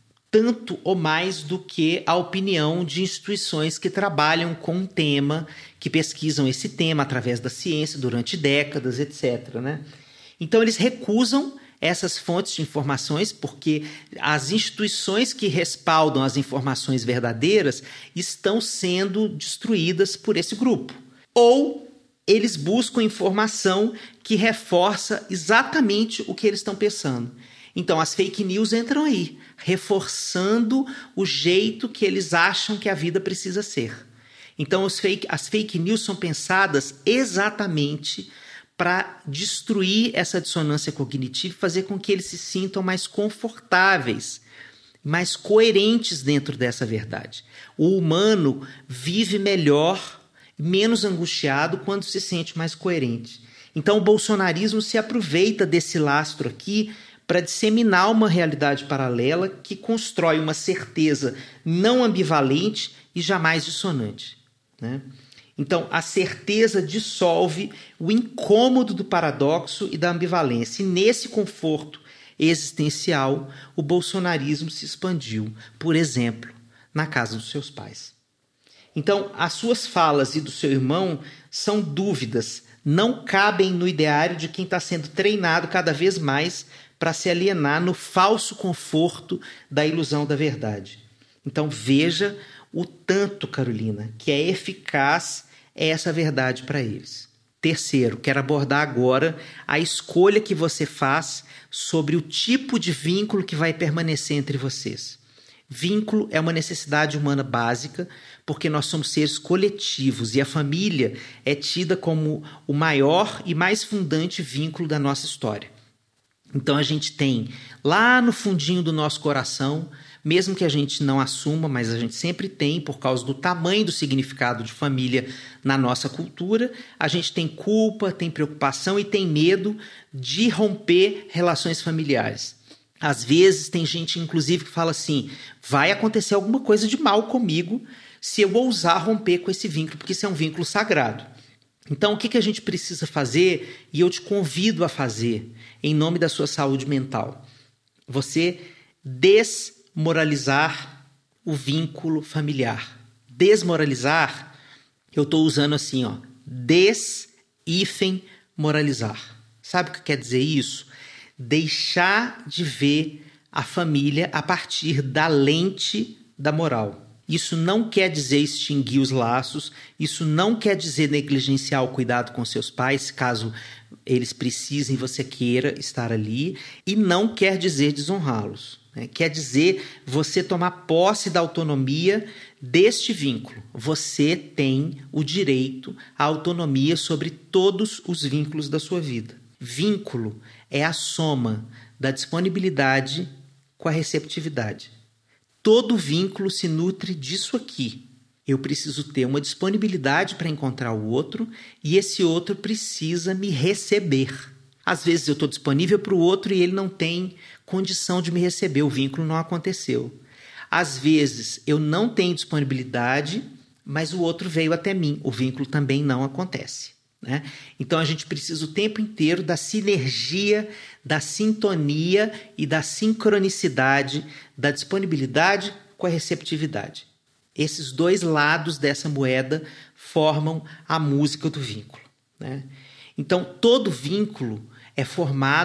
tanto ou mais do que a opinião de instituições que trabalham com um tema, que pesquisam esse tema através da ciência durante décadas, etc. Né? Então, eles recusam essas fontes de informações porque as instituições que respaldam as informações verdadeiras estão sendo destruídas por esse grupo. Ou eles buscam informação que reforça exatamente o que eles estão pensando. Então, as fake news entram aí, reforçando o jeito que eles acham que a vida precisa ser. Então, as fake news são pensadas exatamente para destruir essa dissonância cognitiva e fazer com que eles se sintam mais confortáveis, mais coerentes dentro dessa verdade. O humano vive melhor, menos angustiado quando se sente mais coerente. Então, o bolsonarismo se aproveita desse lastro aqui para disseminar uma realidade paralela que constrói uma certeza não ambivalente e jamais dissonante. Né? Então, a certeza dissolve o incômodo do paradoxo e da ambivalência. E nesse conforto existencial, o bolsonarismo se expandiu, por exemplo, na casa dos seus pais. Então, as suas falas e do seu irmão são dúvidas, não cabem no ideário de quem está sendo treinado cada vez mais para se alienar no falso conforto da ilusão da verdade. Então veja o tanto, Carolina, que é eficaz essa verdade para eles. Terceiro, quero abordar agora a escolha que você faz sobre o tipo de vínculo que vai permanecer entre vocês. Vínculo é uma necessidade humana básica, porque nós somos seres coletivos e a família é tida como o maior e mais fundante vínculo da nossa história. Então a gente tem lá no fundinho do nosso coração, mesmo que a gente não assuma, mas a gente sempre tem, por causa do tamanho do significado de família na nossa cultura, a gente tem culpa, tem preocupação e tem medo de romper relações familiares. Às vezes tem gente, inclusive, que fala assim, vai acontecer alguma coisa de mal comigo se eu ousar romper com esse vínculo, porque isso é um vínculo sagrado. Então, o que a gente precisa fazer, e eu te convido a fazer, em nome da sua saúde mental? Você desmoralizar o vínculo familiar. Desmoralizar, eu estou usando assim, ó, moralizar. Sabe o que quer dizer isso? Deixar de ver a família a partir da lente da moral. Isso não quer dizer extinguir os laços, isso não quer dizer negligenciar o cuidado com seus pais, caso eles precisem e você queira estar ali, e não quer dizer desonrá-los. Né? Quer dizer você tomar posse da autonomia deste vínculo. Você tem o direito à autonomia sobre todos os vínculos da sua vida. Vínculo é a soma da disponibilidade com a receptividade. Todo vínculo se nutre disso aqui. Eu preciso ter uma disponibilidade para encontrar o outro e esse outro precisa me receber. Às vezes eu estou disponível para o outro e ele não tem condição de me receber, o vínculo não aconteceu. Às vezes eu não tenho disponibilidade, mas o outro veio até mim, o vínculo também não acontece. Né? Então a gente precisa o tempo inteiro da sinergia, da sintonia e da sincronicidade, da disponibilidade com a receptividade. Esses dois lados dessa moeda formam a música do vínculo. Né? Então todo vínculo é formado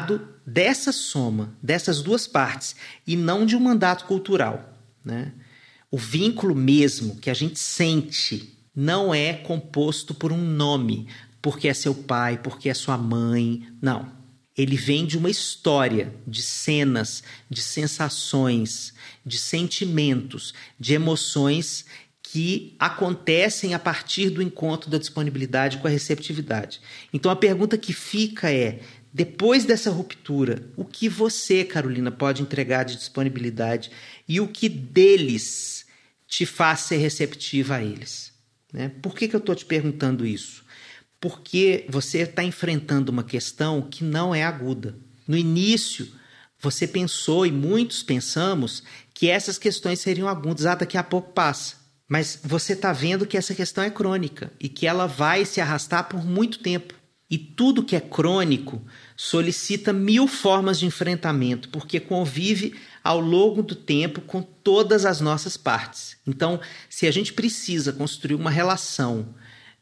dessa soma, dessas duas partes, e não de um mandato cultural, né? O vínculo mesmo que a gente sente não é composto por um nome, porque é seu pai, porque é sua mãe. Não. Ele vem de uma história, de cenas, de sensações, de sentimentos, de emoções que acontecem a partir do encontro da disponibilidade com a receptividade. Então a pergunta que fica é: depois dessa ruptura, o que você, Carolina, pode entregar de disponibilidade e o que deles te faz ser receptiva a eles? Né? Por que eu estou te perguntando isso? Porque você está enfrentando uma questão que não é aguda. No início, você pensou, e muitos pensamos, que essas questões seriam agudas. Daqui a pouco passa. Mas você está vendo que essa questão é crônica e que ela vai se arrastar por muito tempo. E tudo que é crônico solicita 1000 formas de enfrentamento, porque convive ao longo do tempo com todas as nossas partes. Então, se a gente precisa construir uma relação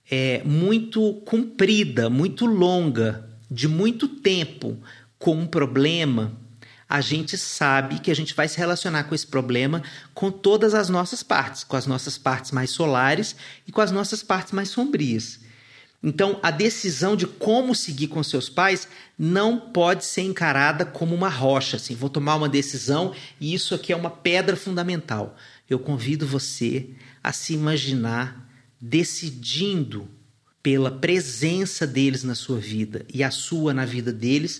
muito comprida, muito longa, de muito tempo com um problema, a gente sabe que a gente vai se relacionar com esse problema com todas as nossas partes, com as nossas partes mais solares e com as nossas partes mais sombrias. Então, a decisão de como seguir com seus pais não pode ser encarada como uma rocha, assim, vou tomar uma decisão e isso aqui é uma pedra fundamental. Eu convido você a se imaginar decidindo pela presença deles na sua vida e a sua na vida deles,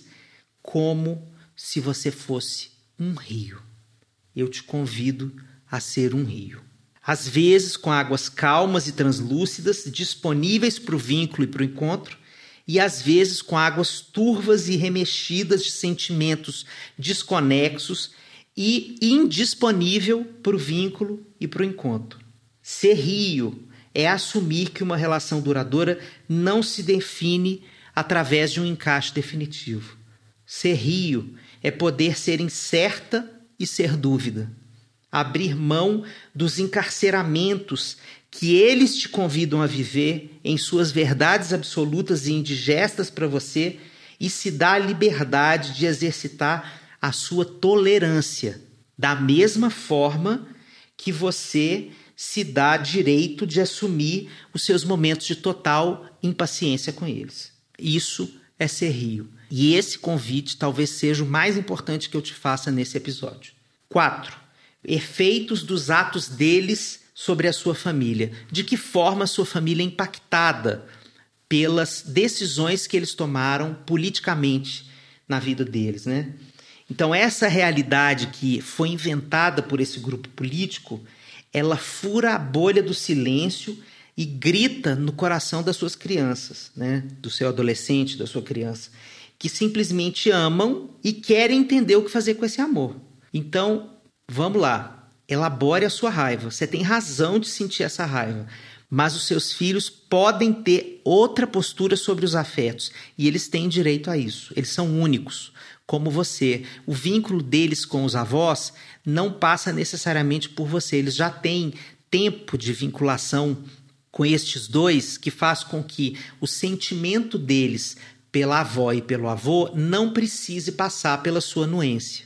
como se você fosse um rio. Eu te convido a ser um rio. Às vezes com águas calmas e translúcidas, disponíveis para o vínculo e para o encontro, e às vezes com águas turvas e remexidas de sentimentos desconexos e indisponível para o vínculo e para o encontro. Ser rio é assumir que uma relação duradoura não se define através de um encaixe definitivo. Ser rio é poder ser incerta e ser dúvida. Abrir mão dos encarceramentos que eles te convidam a viver em suas verdades absolutas e indigestas para você e se dar a liberdade de exercitar a sua tolerância, da mesma forma que você se dá direito de assumir os seus momentos de total impaciência com eles. Isso é ser rio. E esse convite talvez seja o mais importante que eu te faça nesse episódio. 4. Efeitos dos atos deles sobre a sua família. De que forma a sua família é impactada pelas decisões que eles tomaram politicamente na vida deles, né? Então, essa realidade que foi inventada por esse grupo político, ela fura a bolha do silêncio e grita no coração das suas crianças, né? Do seu adolescente, da sua criança, que simplesmente amam e querem entender o que fazer com esse amor. Então, vamos lá, elabore a sua raiva. Você tem razão de sentir essa raiva, mas os seus filhos podem ter outra postura sobre os afetos e eles têm direito a isso. Eles são únicos, como você. O vínculo deles com os avós não passa necessariamente por você. Eles já têm tempo de vinculação com estes dois que faz com que o sentimento deles pela avó e pelo avô não precise passar pela sua anuência.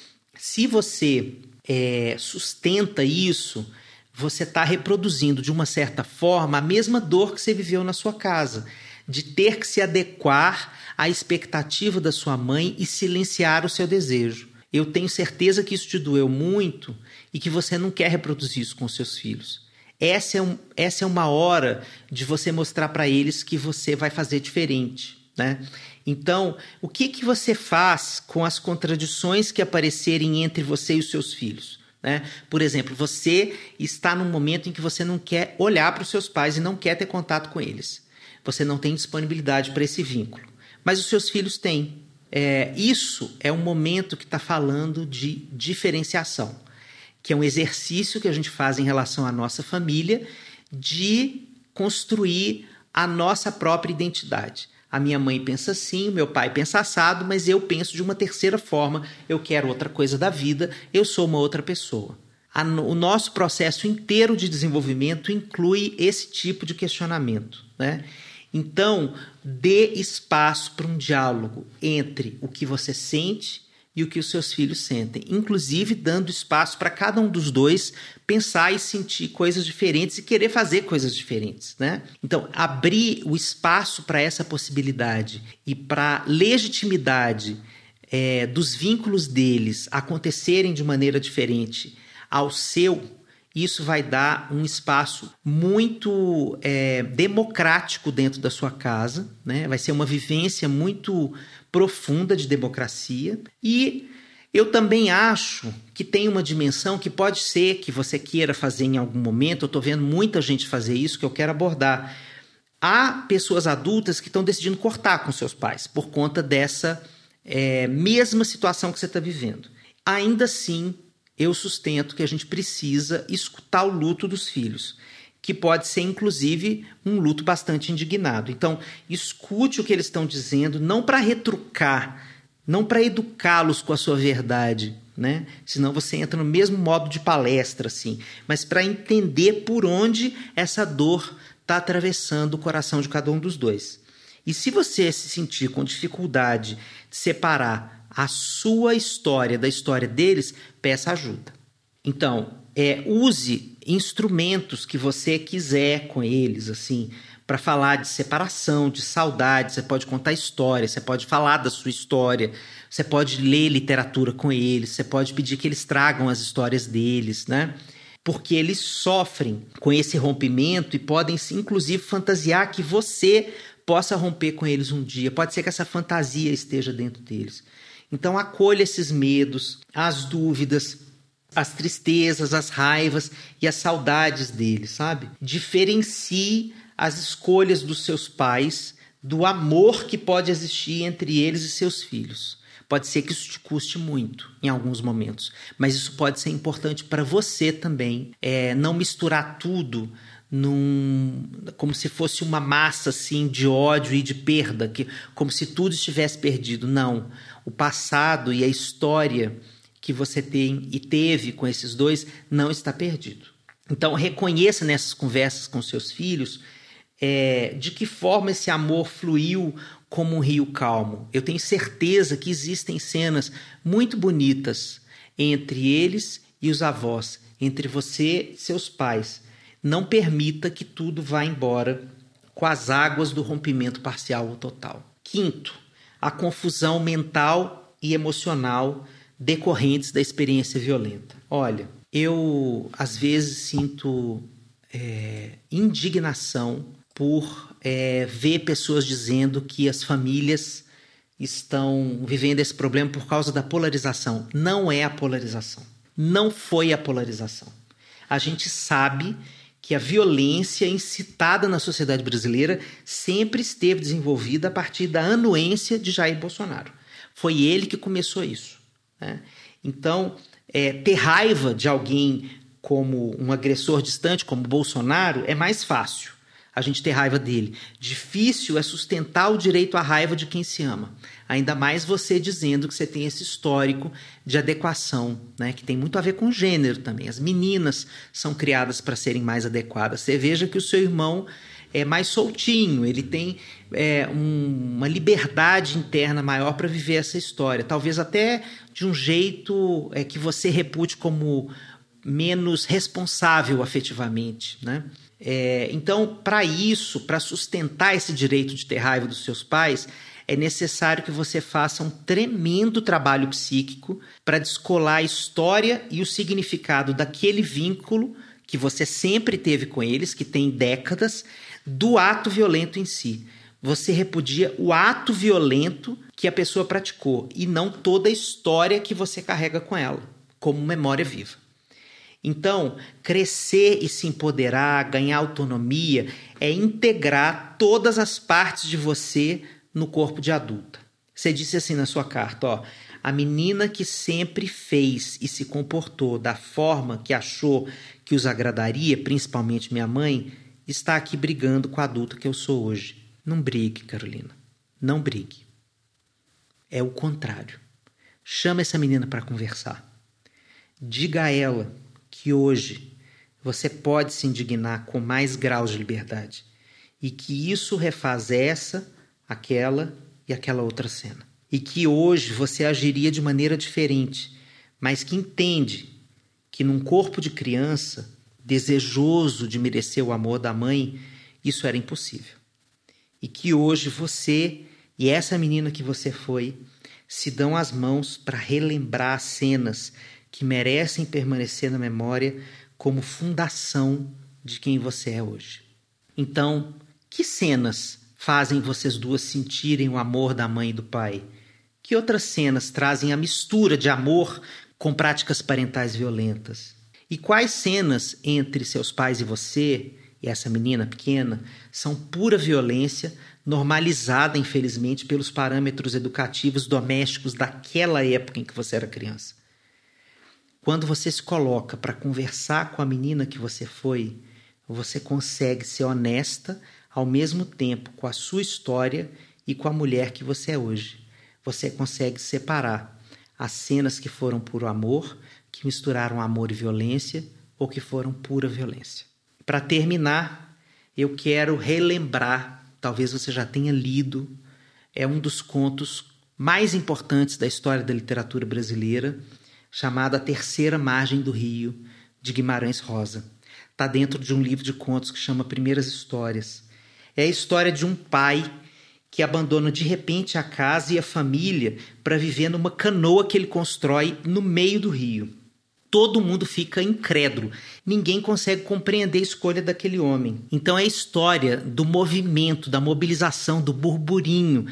Se você sustenta isso, você está reproduzindo de uma certa forma a mesma dor que você viveu na sua casa, de ter que se adequar à expectativa da sua mãe e silenciar o seu desejo. Eu tenho certeza que isso te doeu muito e que você não quer reproduzir isso com os seus filhos. Essa é uma hora de você mostrar para eles que você vai fazer diferente, né? Então, o que você faz com as contradições que aparecerem entre você e os seus filhos, né? Por exemplo, você está num momento em que você não quer olhar para os seus pais e não quer ter contato com eles. Você não tem disponibilidade para esse vínculo. Mas os seus filhos têm. Isso é um momento que está falando de diferenciação, que é um exercício que a gente faz em relação à nossa família de construir a nossa própria identidade. A minha mãe pensa assim, o meu pai pensa assado, mas eu penso de uma terceira forma, eu quero outra coisa da vida, eu sou uma outra pessoa. O nosso processo inteiro de desenvolvimento inclui esse tipo de questionamento, né? Então, dê espaço para um diálogo entre o que você sente e o que os seus filhos sentem, inclusive dando espaço para cada um dos dois pensar e sentir coisas diferentes e querer fazer coisas diferentes, né? Então, abrir o espaço para essa possibilidade e para legitimidade dos vínculos deles acontecerem de maneira diferente ao seu, isso vai dar um espaço muito democrático dentro da sua casa, né? Vai ser uma vivência muito profunda de democracia. E eu também acho que tem uma dimensão que pode ser que você queira fazer em algum momento. Eu estou vendo muita gente fazer isso, que eu quero abordar. Há pessoas adultas que estão decidindo cortar com seus pais por conta dessa mesma situação que você está vivendo. Ainda assim, eu sustento que a gente precisa escutar o luto dos filhos, que pode ser, inclusive, um luto bastante indignado. Então, escute o que eles estão dizendo, não para retrucar, não para educá-los com a sua verdade, né? Senão você entra no mesmo modo de palestra, assim, mas para entender por onde essa dor está atravessando o coração de cada um dos dois. E se você se sentir com dificuldade de separar a sua história da história deles, peça ajuda. Então, use instrumentos que você quiser com eles, assim, para falar de separação, de saudade. Você pode contar história, você pode falar da sua história, você pode ler literatura com eles, você pode pedir que eles tragam as histórias deles, né? Porque eles sofrem com esse rompimento e podem, inclusive, fantasiar que você possa romper com eles um dia. Pode ser que essa fantasia esteja dentro deles. Então, acolha esses medos, as dúvidas, as tristezas, as raivas e as saudades deles, sabe? Diferencie as escolhas dos seus pais do amor que pode existir entre eles e seus filhos. Pode ser que isso te custe muito em alguns momentos, mas isso pode ser importante para você também. Não misturar tudo como se fosse uma massa assim, de ódio e de perda, como se tudo estivesse perdido. Não. O passado e a história que você tem e teve com esses dois não está perdido. Então, reconheça nessas conversas com seus filhos de que forma esse amor fluiu como um rio calmo. Eu tenho certeza que existem cenas muito bonitas entre eles e os avós, entre você e seus pais. Não permita que tudo vá embora com as águas do rompimento parcial ou total. Quinto, a confusão mental e emocional decorrentes da experiência violenta. Olha, eu às vezes sinto indignação por ver pessoas dizendo que as famílias estão vivendo esse problema por causa da polarização. Não é a polarização. Não foi a polarização. A gente sabe que a violência incitada na sociedade brasileira sempre esteve desenvolvida a partir da anuência de Jair Bolsonaro. Foi ele que começou isso, né? Então, ter raiva de alguém como um agressor distante, como Bolsonaro, é mais fácil a gente ter raiva dele. Difícil é sustentar o direito à raiva de quem se ama. Ainda mais você dizendo que você tem esse histórico de adequação, né? Que tem muito a ver com gênero também. As meninas são criadas para serem mais adequadas. Você veja que o seu irmão é mais soltinho, ele tem uma liberdade interna maior para viver essa história. Talvez até de um jeito que você repute como menos responsável afetivamente, né? Então, para isso, para sustentar esse direito de ter raiva dos seus pais, é necessário que você faça um tremendo trabalho psíquico para descolar a história e o significado daquele vínculo que você sempre teve com eles, que tem décadas, do ato violento em si. Você repudia o ato violento que a pessoa praticou e não toda a história que você carrega com ela, como memória viva. Então, crescer e se empoderar, ganhar autonomia, é integrar todas as partes de você no corpo de adulta. Você disse assim na sua carta, a menina que sempre fez e se comportou da forma que achou que os agradaria, principalmente minha mãe, está aqui brigando com a adulta que eu sou hoje. Não brigue, Carolina. Não brigue. É o contrário. Chama essa menina para conversar. Diga a ela que hoje você pode se indignar com mais graus de liberdade e que isso refaz essa, aquela e aquela outra cena. E que hoje você agiria de maneira diferente, mas que entende que num corpo de criança, desejoso de merecer o amor da mãe, isso era impossível. E que hoje você e essa menina que você foi se dão as mãos para relembrar cenas que merecem permanecer na memória como fundação de quem você é hoje. Então, que cenas fazem vocês duas sentirem o amor da mãe e do pai? Que outras cenas trazem a mistura de amor com práticas parentais violentas? E quais cenas entre seus pais e você, e essa menina pequena, são pura violência, normalizada, infelizmente, pelos parâmetros educativos domésticos daquela época em que você era criança? Quando você se coloca para conversar com a menina que você foi, você consegue ser honesta ao mesmo tempo com a sua história e com a mulher que você é hoje. Você consegue separar as cenas que foram puro amor, que misturaram amor e violência, ou que foram pura violência. Para terminar, eu quero relembrar, talvez você já tenha lido, é um dos contos mais importantes da história da literatura brasileira, chamado A Terceira Margem do Rio, de Guimarães Rosa. Está dentro de um livro de contos que chama Primeiras Histórias. É a história de um pai que abandona de repente a casa e a família para viver numa canoa que ele constrói no meio do rio. Todo mundo fica incrédulo. Ninguém consegue compreender a escolha daquele homem. Então é a história do movimento, da mobilização, do burburinho,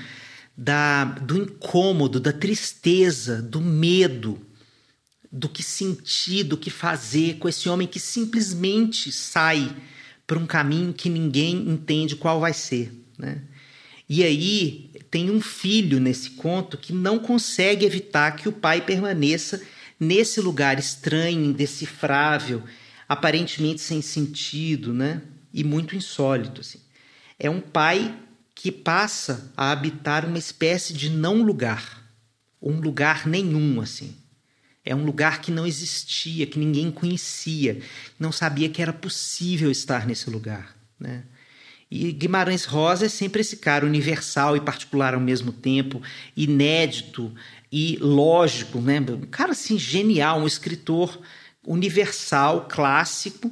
do incômodo, da tristeza, do medo, do que sentir, do que fazer com esse homem que simplesmente sai para um caminho que ninguém entende qual vai ser, né? E aí tem um filho nesse conto que não consegue evitar que o pai permaneça nesse lugar estranho, indecifrável, aparentemente sem sentido, né? E muito insólito, assim. É um pai que passa a habitar uma espécie de não lugar, um lugar nenhum, assim. É um lugar que não existia, que ninguém conhecia, não sabia que era possível estar nesse lugar, né? E Guimarães Rosa é sempre esse cara universal e particular ao mesmo tempo, inédito e lógico, né? Um cara assim genial, um escritor universal, clássico,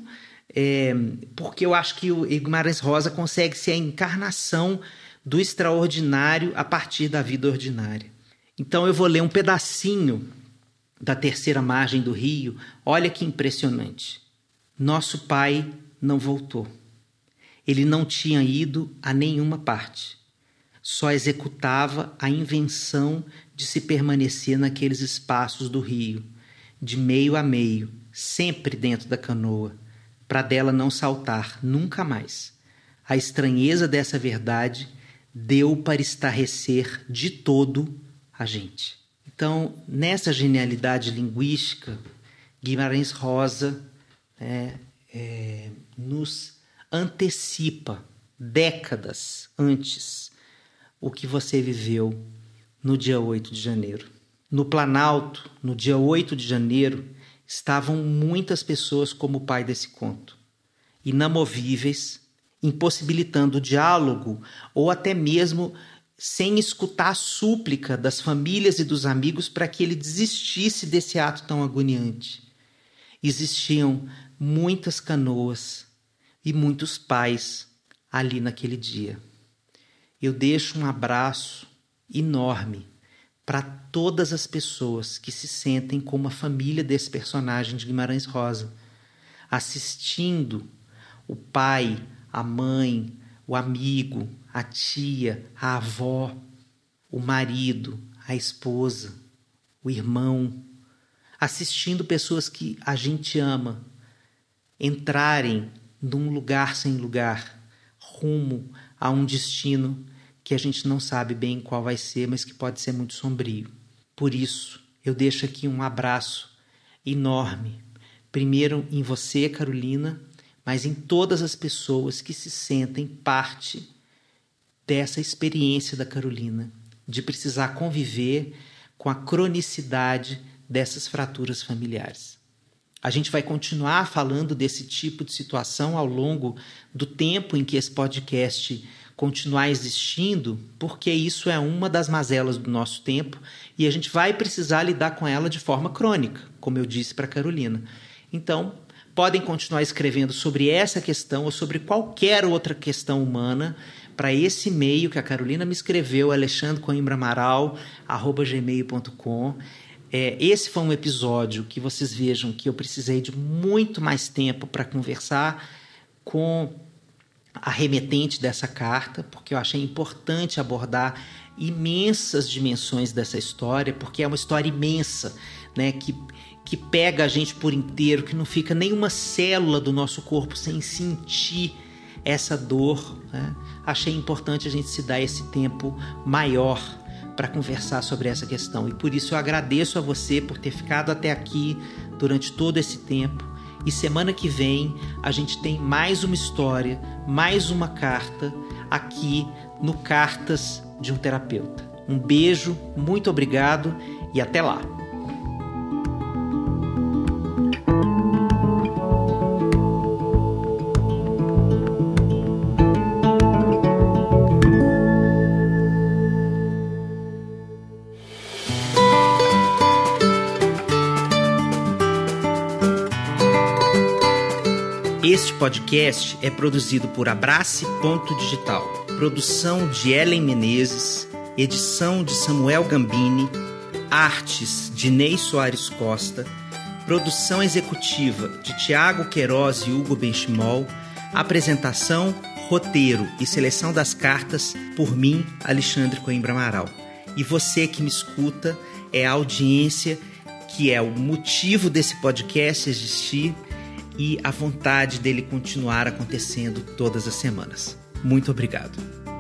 porque eu acho que o Guimarães Rosa consegue ser a encarnação do extraordinário a partir da vida ordinária. Então eu vou ler um pedacinho da Terceira Margem do Rio. Olha que impressionante. Nosso pai não voltou. Ele não tinha ido a nenhuma parte. Só executava a invenção de se permanecer naqueles espaços do rio, de meio a meio, sempre dentro da canoa, para dela não saltar nunca mais. A estranheza dessa verdade deu para estarrecer de todo a gente. Então, nessa genialidade linguística, Guimarães Rosa nos antecipa décadas antes o que você viveu no dia 8 de janeiro. No Planalto, no dia 8 de janeiro, estavam muitas pessoas como o pai desse conto, inamovíveis, impossibilitando o diálogo ou até mesmo sem escutar a súplica das famílias e dos amigos para que ele desistisse desse ato tão agoniante. Existiam muitas canoas e muitos pais ali naquele dia. Eu deixo um abraço enorme para todas as pessoas que se sentem como a família desse personagem de Guimarães Rosa, assistindo o pai, a mãe, o amigo, a tia, a avó, o marido, a esposa, o irmão, assistindo pessoas que a gente ama entrarem num lugar sem lugar, rumo a um destino que a gente não sabe bem qual vai ser, mas que pode ser muito sombrio. Por isso, eu deixo aqui um abraço enorme, primeiro em você, Carolina, mas em todas as pessoas que se sentem parte dessa experiência da Carolina, de precisar conviver com a cronicidade dessas fraturas familiares. A gente vai continuar falando desse tipo de situação ao longo do tempo em que esse podcast continuar existindo, porque isso é uma das mazelas do nosso tempo e a gente vai precisar lidar com ela de forma crônica, como eu disse para a Carolina. Então, podem continuar escrevendo sobre essa questão ou sobre qualquer outra questão humana para esse e-mail que a Carolina me escreveu, alexandrecoimbramaral@gmail.com. Esse foi um episódio que vocês vejam que eu precisei de muito mais tempo para conversar com a remetente dessa carta, porque eu achei importante abordar imensas dimensões dessa história, porque é uma história imensa, né, que pega a gente por inteiro, que não fica nenhuma célula do nosso corpo sem sentir essa dor, né? Achei importante a gente se dar esse tempo maior para conversar sobre essa questão. E por isso eu agradeço a você por ter ficado até aqui durante todo esse tempo. E semana que vem a gente tem mais uma história, mais uma carta aqui no Cartas de um Terapeuta. Um beijo, muito obrigado e até lá! Este podcast é produzido por Abrace.digital, produção de Ellen Menezes, edição de Samuel Gambini, artes de Ney Soares Costa, produção executiva de Tiago Queiroz e Hugo Benchimol, apresentação, roteiro e seleção das cartas por mim, Alexandre Coimbra Amaral. E você que me escuta é a audiência que é o motivo desse podcast existir e a vontade dele continuar acontecendo todas as semanas. Muito obrigado.